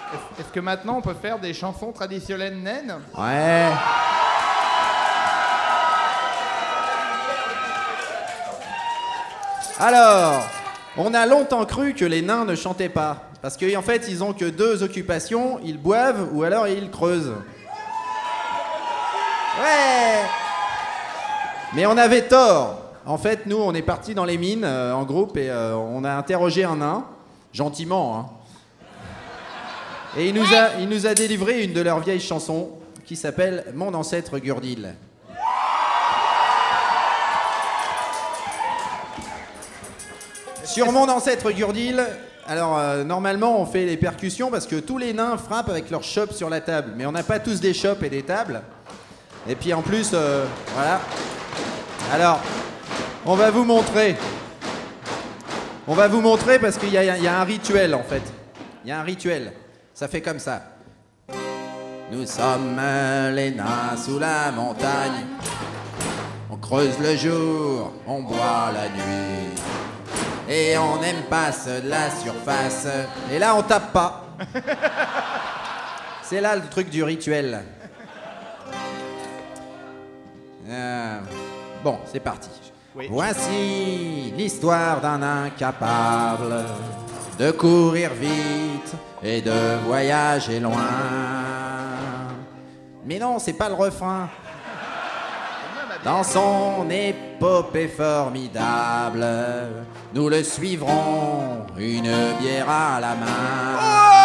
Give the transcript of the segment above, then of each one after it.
Est-ce que maintenant on peut faire des chansons traditionnelles naines? Ouais. Alors, on a longtemps cru que les nains ne chantaient pas. Parce qu'en fait, ils ont que 2 occupations, ils boivent ou alors ils creusent. Ouais. Mais on avait tort. En fait, nous, on est partis dans les mines en groupe et on a interrogé un nain, gentiment, hein. Et il nous a délivré une de leurs vieilles chansons qui s'appelle « Mon ancêtre Gurdil ». Sur Mon ancêtre Gurdil, alors normalement on fait les percussions parce que tous les nains frappent avec leurs chopes sur la table. Mais on n'a pas tous des chopes et des tables. Et puis en plus, voilà. Alors, on va vous montrer. On va vous montrer parce qu'il y a un rituel en fait. Il y a un rituel. Ça fait comme ça. Nous sommes les nains sous la montagne. On creuse le jour, on boit la nuit. Et on n'aime pas ceux de la surface. Et là, on tape pas. C'est là le truc du rituel. Bon, c'est parti. Oui. Voici l'histoire d'un incapable de courir vite et de voyager loin. Mais non, c'est pas le refrain. Dans son épopée formidable, nous le suivrons, une bière à la main.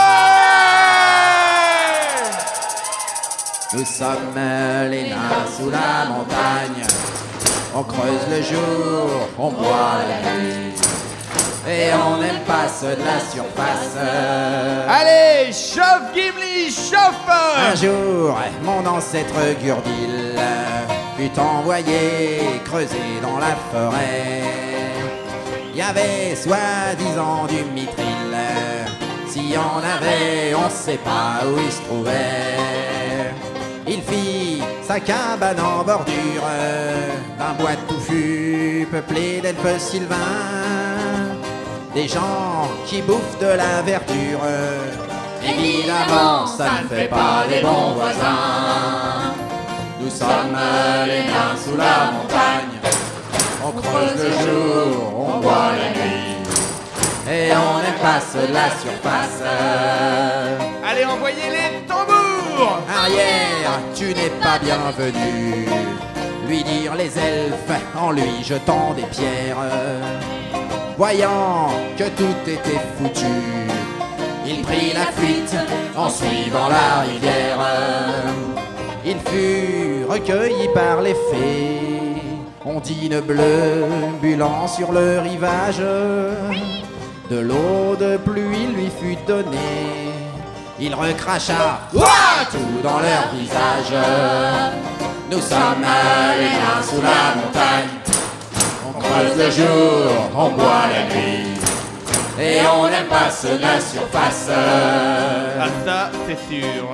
Ouais. Nous sommes les nains sous la montagne. On creuse le jour, on boit la nuit. Et on n'aime pas ceux de la surface. Allez, chauffe Gimli, chauffe! Un jour, mon ancêtre Gurdil fut envoyé creuser dans la forêt. Il y avait soi-disant du mithril. S'il y en avait, on sait pas où il se trouvait. Il fit sa cabane en bordure d'un bois touffu peuplé d'elfes sylvains. Des gens qui bouffent de la verdure. Évidemment, ça ne fait pas les bons voisins. Nous sommes les nains sous la montagne. On creuse le jour, on boit la nuit. Et on n'aime pas ceux de la surface. Allez, envoyez les tambours! Arrière, tu n'es pas bienvenu. Lui dirent les elfes en lui jetant des pierres. Voyant que tout était foutu, il prit la fuite en suivant la rivière. Il fut recueilli par les fées, ondine bleue bulant sur le rivage. De l'eau de pluie lui fut donnée, il recracha tout dans leur visage. Nous sommes les nains sous la montagne. On creuse le jour, on boit la nuit. Et on n'aime pas ceux de la surface. Ah ça, c'est sûr.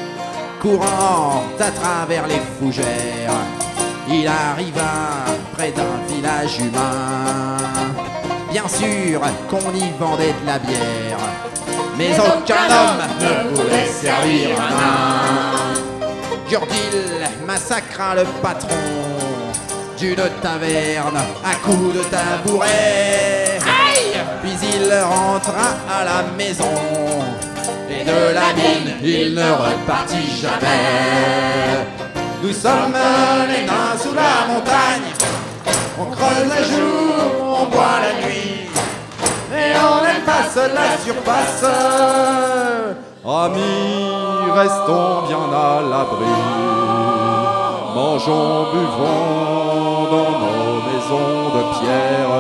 Courant à travers les fougères, il arriva près d'un village humain. Bien sûr qu'on y vendait de la bière, mais aucun homme ne voulait servir un nain. Gurdil massacra le patron d'une taverne à coups de tabouret. Puis il rentra à la maison et de la mine il ne repartit jamais. Nous sommes les nains sous la montagne. On creuse le jour, on boit la nuit. Et on n'aime pas ceux de la surface. Amis, restons bien à l'abri. Mangeons, buvons dans nos maisons de pierre.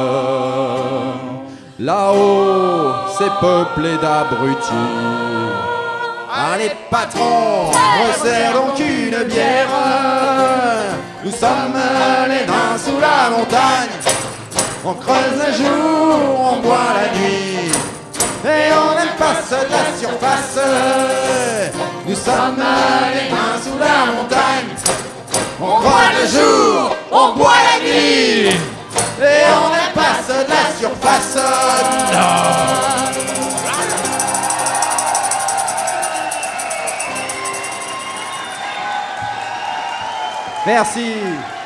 Là-haut, c'est peuplé d'abrutis. Allez patrons, resserre donc une bière. Nous sommes les nains sous la montagne. On creuse le jour, on boit la nuit. Et on n'aime pas ceux de la surface. Nous sommes les nains sous la montagne. On boit le jour, on boit la nuit. Et on n'aime pas ceux de la surface. Merci.